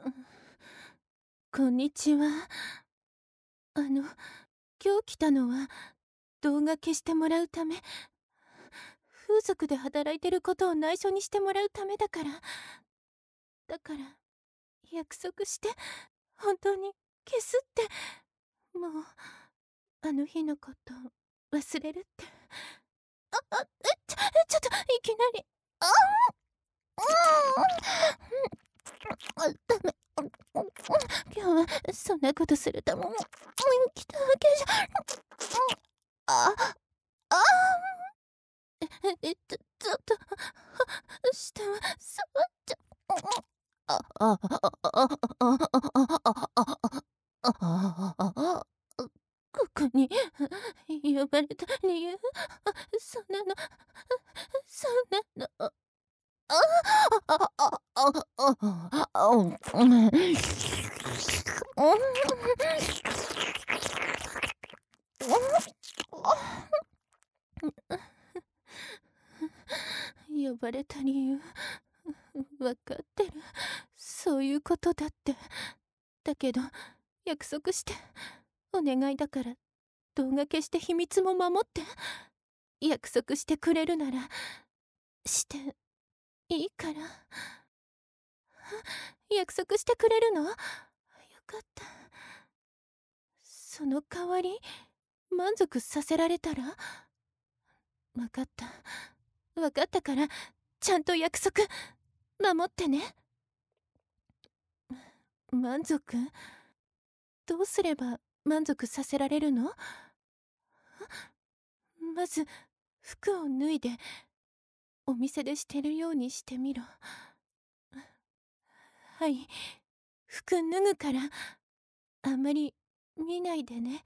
こんにちは。今日来たのは動画消してもらうため、風俗で働いてることを内緒にしてもらうためだから。だから約束して本当に消すって。もうあの日のこと忘れるって。ちょっといきなり。ダメ。今日はそんなことするために来たわけじゃ。ああちょっと下は触っちゃ。ああああああここに呼ばれた理由、そんなの、そんなの。呼ばれた理由わかってる。そういうことだって。だけど約束して、お願いだから動画消して秘密も守って。約束してくれるならしていいから。約束してくれるの？よかった。その代わり満足させられたら。わかった。わかったからちゃんと約束守ってね。満足？どうすれば満足させられるの？まず服を脱いでお店でしてるようにしてみろ。はい、服脱ぐからあんまり見ないでね。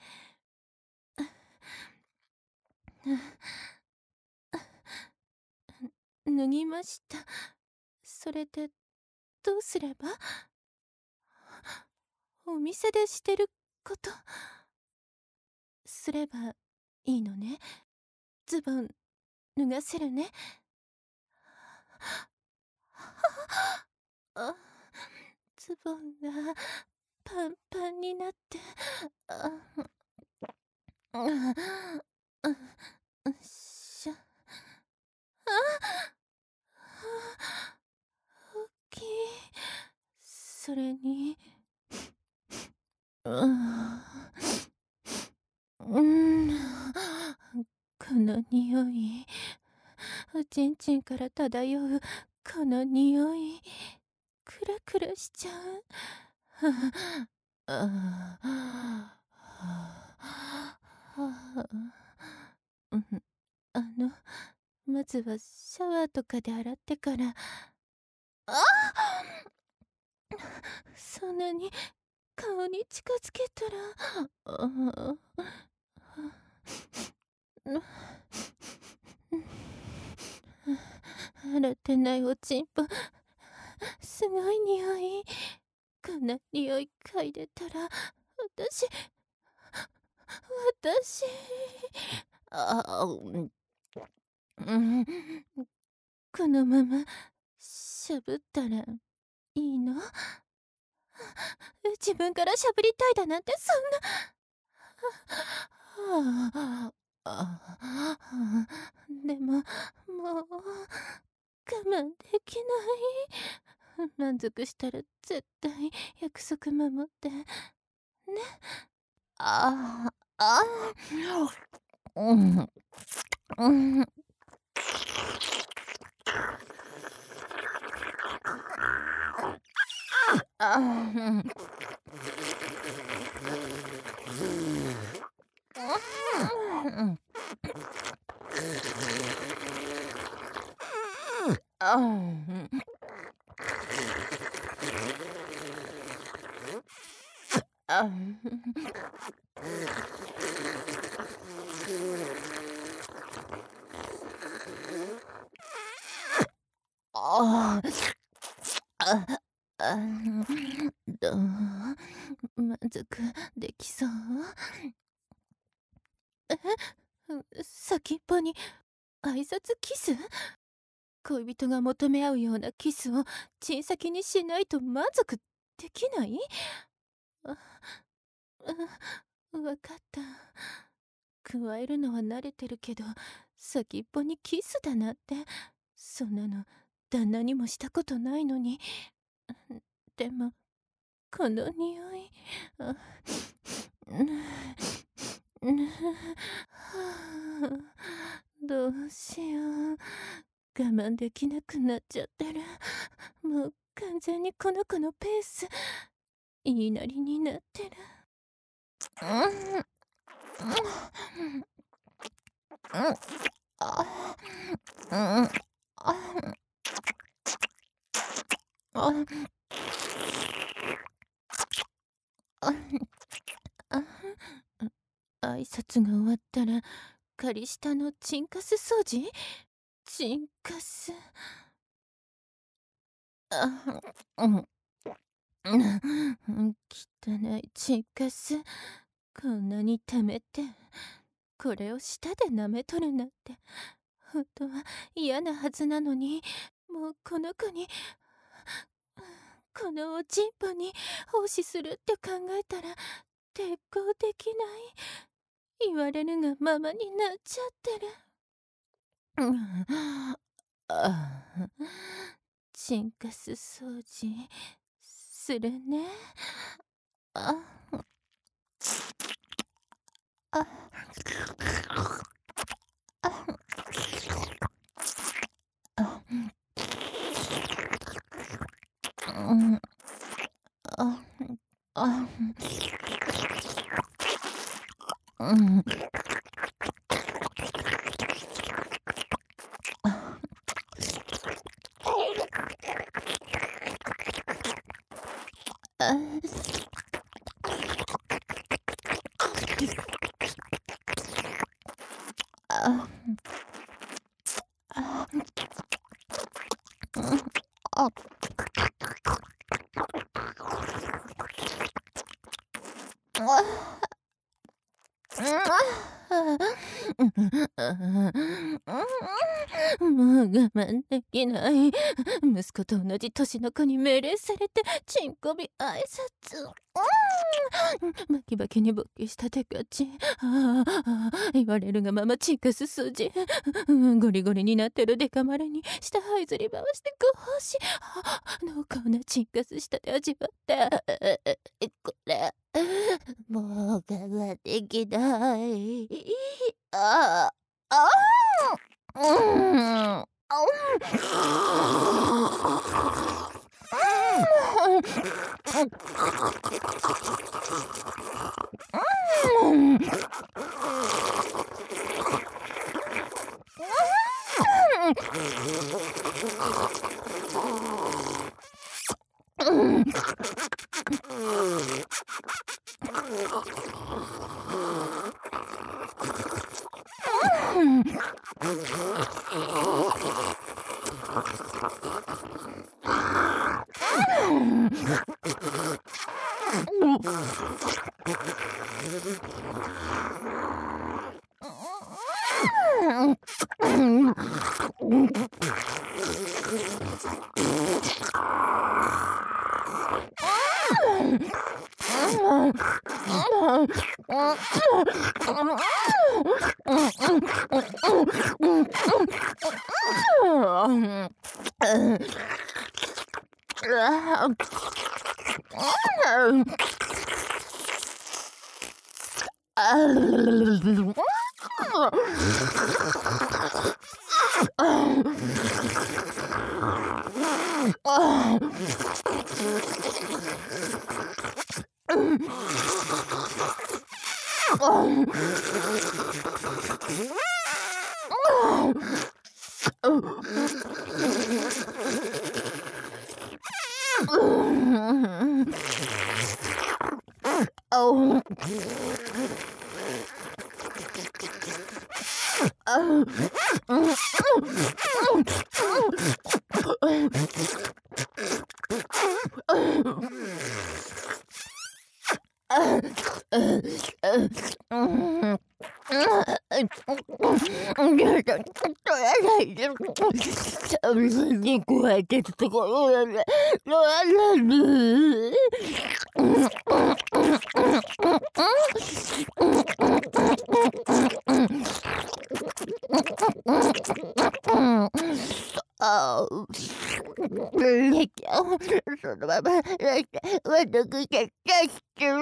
脱ぎました。それでどうすれば？お店でしてることすればいいのね。ズボン脱がせるね。あ、ズボンがパンパンになって。あああしゃ。大きい。それにこの匂い、おちんちんから漂うこの匂い、クラクラしちゃう。うん、まずはシャワーとかで洗ってから。そんなに顔に近づけたら。洗ってないおちんぽ、すごい匂い。こんな匂い嗅いでたら私うん、このまましゃぶったらいいの？自分からしゃぶりたいだなんてそんな。でももう我慢できない。満足したら絶対約束守ってね。ああ、うん、うん。ああああ、どう満足できそう？先っぽに挨拶キス？恋人が求め合うようなキスをチン先にしないと満足できない？あ、わかった。加えるのは慣れてるけど、先っぽにキスだなんて、そんなの旦那にもしたことないのに。でもこの匂い、あ、どうしよう、我慢できなくなっちゃってる。もう完全にこの子のペース、言いなりになってる。挨拶が終わったら仮下のチンカス掃除？チンカス、汚いチンカス、こんなに溜めてこれを舌で舐めとるなんて本当は嫌なはずなのに、もうこの子に、このおちんぽに奉仕するって考えたら抵抗できない。言われるがままになっちゃってる。チンカス掃除するね。もう我慢できない。息子と同じ年の子に命令されてチンコビ挨拶。バキバキに勃起した手かち。言われるがままチンカス掃除。ゴリゴリになってるデカ丸に下這いずり回してご奉仕。濃厚なチンカスしたで味わって。これもう我慢できない。 けるところだね。ああ、そのまま、私がしてる。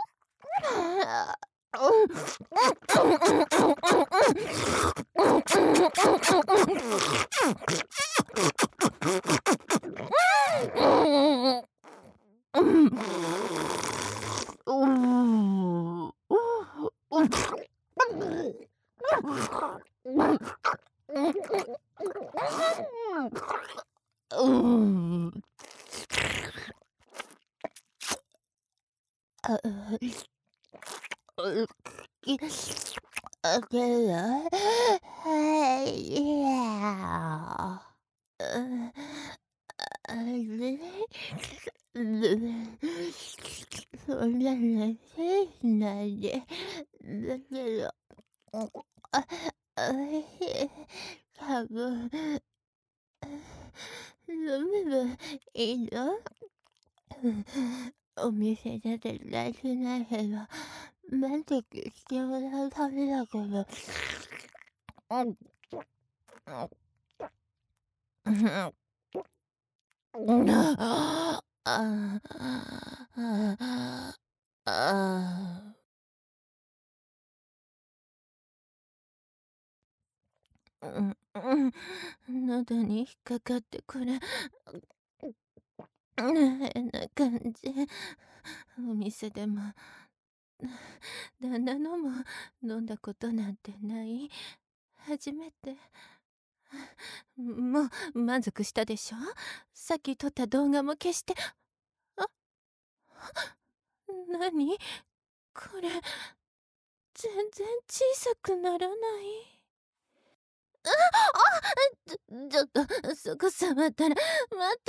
そんなのせいなんで、だけど、あ、多分、飲めばいいの？お店で出られないけど、満足してもらうためだから。 喉に引っかかってこれ変な感じ。お店でも旦那のも飲んだことなんてない。初めて。もう満足したでしょ。さっき撮った動画も消して。あ、何これ、全然小さくならない。ちょっとそこ触ったらまた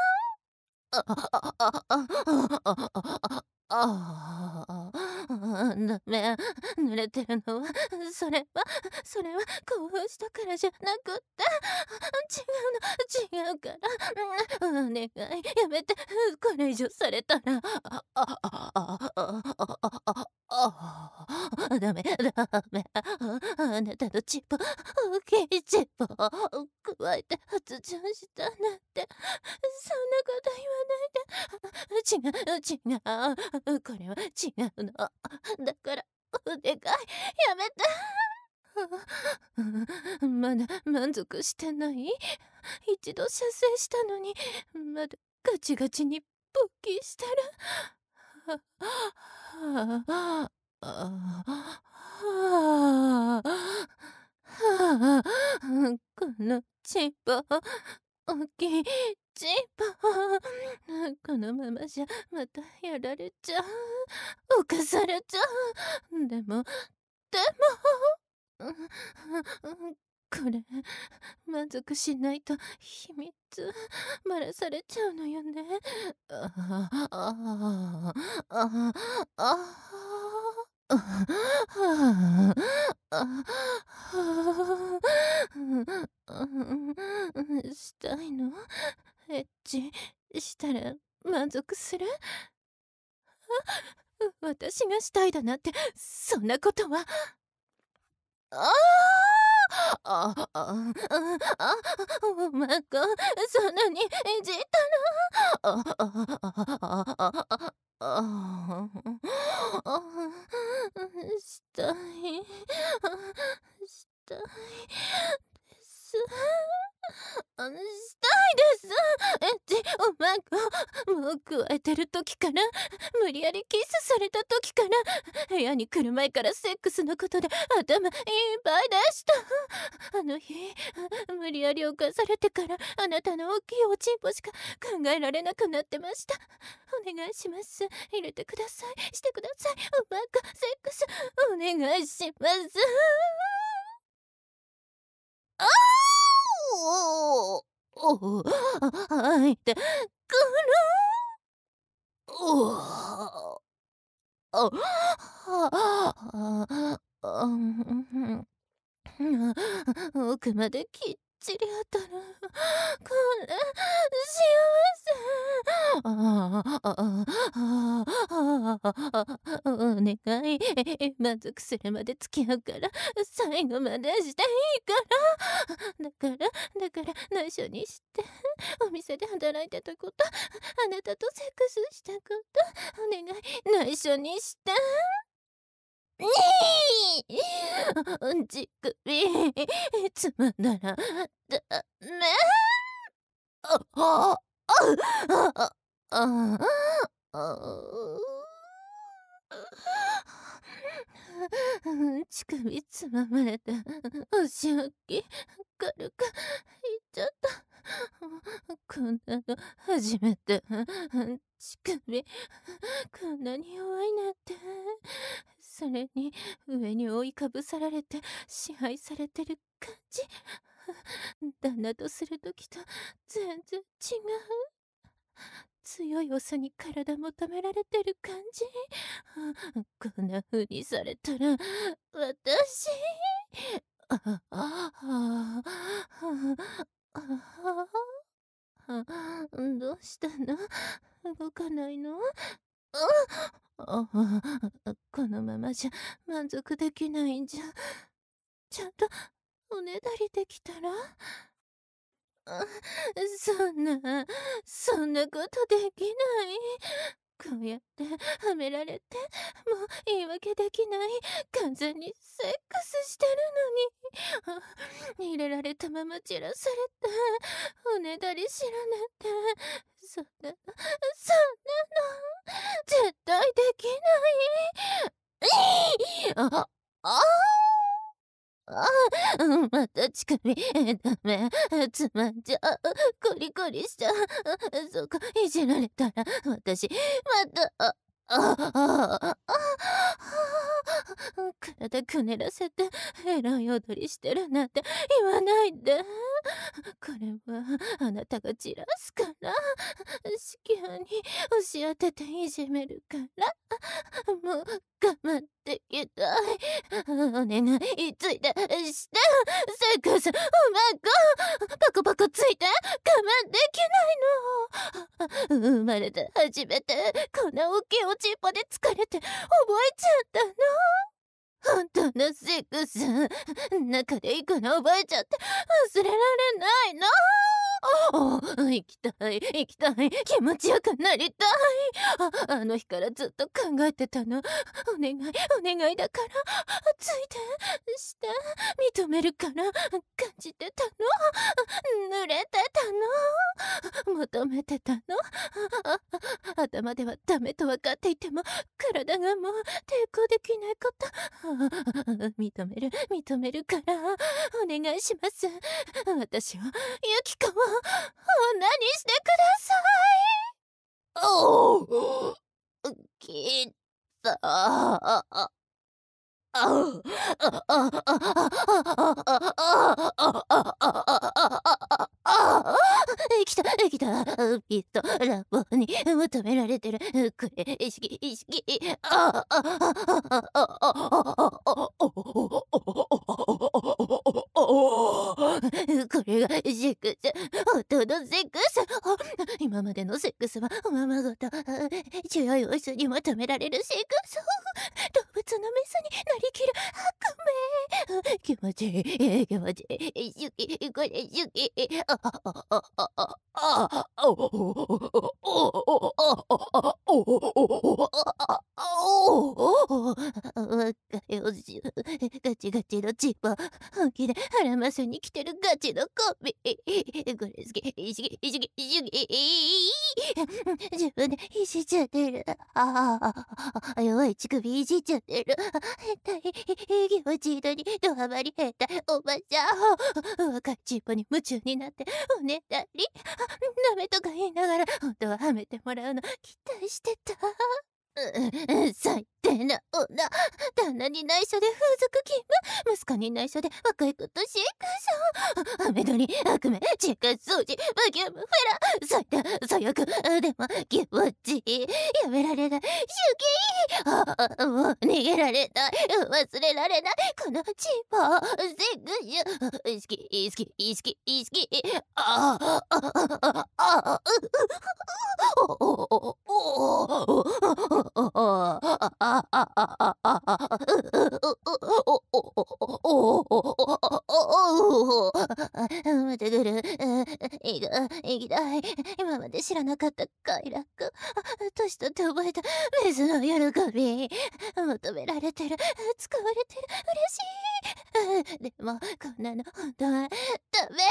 ダメ。濡れてるのは、それは興奮したからじゃなくって、違うから。お願い、やめて。これ以上されたら、ダメ。あなたのチップ、大きいチップを加えて発情したなんて、そんなこと言わないで。違う。これは違うの。だから、お願い、やめて。まだ満足してない？一度射精したのに、まだガチガチに勃起してる。このチンポ、大きいチンポ。このままじゃまたやられちゃう。犯されちゃう。でも、これ、満足しないと秘密ばらされちゃうのよね。したいの？エッチしたら満足する？私がしたいだなんて、そんなことは。おまこ、そんなにいじったの？したい。したいです。したいです。おまこ、もう加えてる時から、無理やりキスされた時から、部屋に来る前からセックスのことで頭いっぱいでした。あの日、無理やり犯されてからあなたの大きいおちんぽしか考えられなくなってました。お願いします。入れてください。してください。おまかセックスお願いします。あおおあいてくるおああ奥まで来ちちり当たる。こんな幸せ。お願い。満足するまで付き合うから、最後までしていいから。だから内緒にして。お店で働いてたこと、あなたとセックスしたこと、お願い、内緒にして。乳首、つまんだら、ダメ。あ、あ、あ、あ、乳首つままれたお仕置き軽くいっちゃった。こんなの初めて。乳首こんなに弱いなんて。それに上に覆いかぶさられて支配されてる感じ。旦那とする時と全然違う。強いオスに体求められてる感じ。こんな風にされたら私ああああどうしたの？動かないの？このままじゃ満足できないんじゃ。ちゃんとおねだりできたら？そんなことできない。こうやってはめられて、もう言い訳できない。完全にセックスしてるのに。入れられたまま散らされて、おねだりしろなんて。そんなの、絶対できない。あ、あまた乳首、ダメ。つまんじゃう。コリコリしちゃう。そこ、いじられたら、私、また、体くねらせて、エロい踊りしてるなんて言わないで。これは、あなたがじらすから。子宮に押し当てていじめるから。もう、我慢できない。お願い、ついて、して、セックス、うまく、パクパクついて、我慢できないの。生まれて初めて、こんな大きいおちんぽで疲れて、覚えちゃったの。本当のセックス、中でいくの覚えちゃって、忘れられないの。行きたい、行きたい、気持ちよくなりたい。あの日からずっと考えてたの。お願い、お願いだから、ついて、して、認めるから、感じてたの。濡れてたの。求めてたの。頭ではダメと分かっていても、体がもう抵抗できないこと。認めるから、お願いします。私を、ユキコを、女にしてください。おお、きった。来た、ピット、ラボに求められてる、これ、意識、これがセックス、本当のセックス。今までのセックスはおままごと、強いオスに求められるセックス。動物のメスになりきる悪夢。気持ちいい、気持ちいい。好き、これ好き。若いおじゅガチガチのチンポ、本気で腹ませに来てるガチのコンビ。これ好き、意識。自分でいじっちゃってる。弱い乳首いじっちゃってる。変態、気持ちいいのに、ドハマり変態、おばちゃん。若いチンポに夢中になって、おねだり。ダメとか言いながら、本当ははめてもらうの期待してた。 最低な女。旦那に内緒で風俗勤務、息子に内緒で若い子とシークション、アメドリ、悪夢、中華掃除、バキュームフェラ、最低、最悪、でも気持ちいい、やめられない、もう逃げられない、忘れられない、このチンポ、セクシュ、好き、好き、好き、好き、ああ、ああ、ああ、また来る。行きたい。今まで知らなかった快楽。年取って覚えたメスの喜び。求められてる。使われてる。嬉しい。でも、こんなの本当はダメ。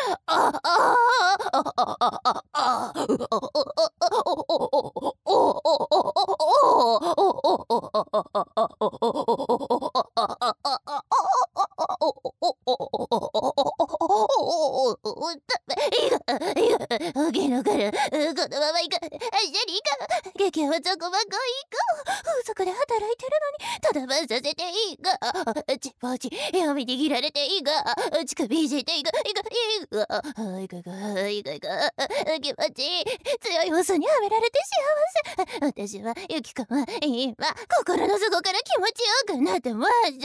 大きいのから、このまま行か、一緒に行か、激ヤバチョコバコ行こう。風俗で働いてるのに、ただ番させていいか、チッポチ、闇握られていいか、乳首いじっていいか、いいか、いいか、いかいか、いかいか、気持ちいい、強いオスにはめられて幸せ。私はユキコは今、心の底から気持ちよくなってました。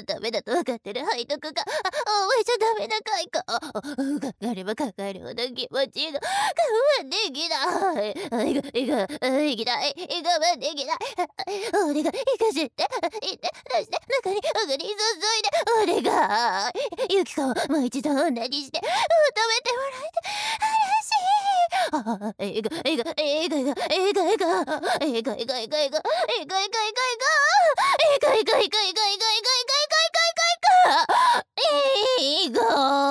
ダメだと分かってる背徳が、覚えちゃダメな解雇。かかればかかるほど気持ちいいの。我慢できない。行きたい。我慢できない。お願い、行かせて。行って、出して、中におがり注いで。お願い。ユキコをもう一度女にして、求めてもらえて、嬉しい。映画、映画、映画、映画、映画、映画、映画、映画、映画、映画、映画、映画、映画、映画、映画、映画、映画、映画、映画、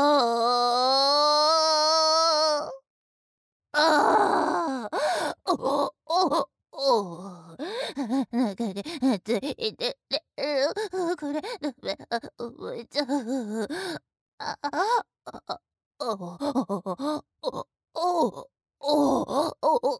ああ、中でついてる。これ、ダメ、覚えちゃう。ああ、ああ、おお、おお、お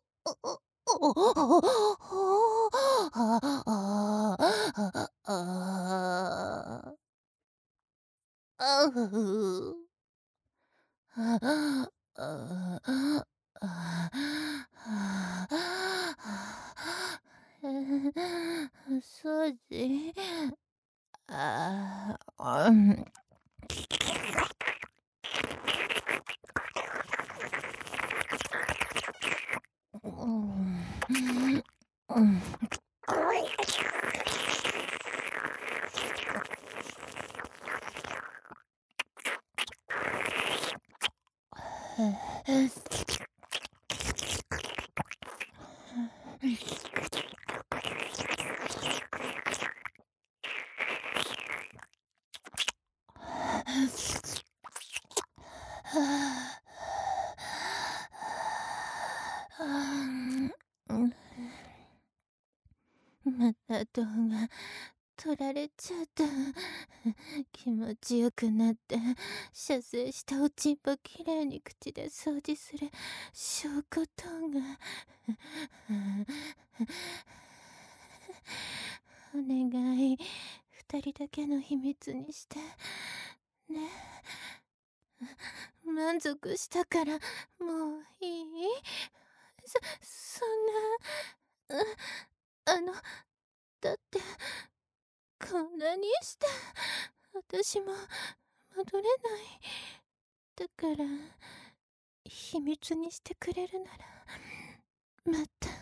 そうじ。ああ、うん。うん。うん。また動画撮られちゃった。気持ちよくなって射精したおちんぽきれいに口で掃除する証拠動画。お願い、二人だけの秘密にしてね。満足したからもういい？そんな、だってこんなにして私も戻れない。だから秘密にしてくれるならまた。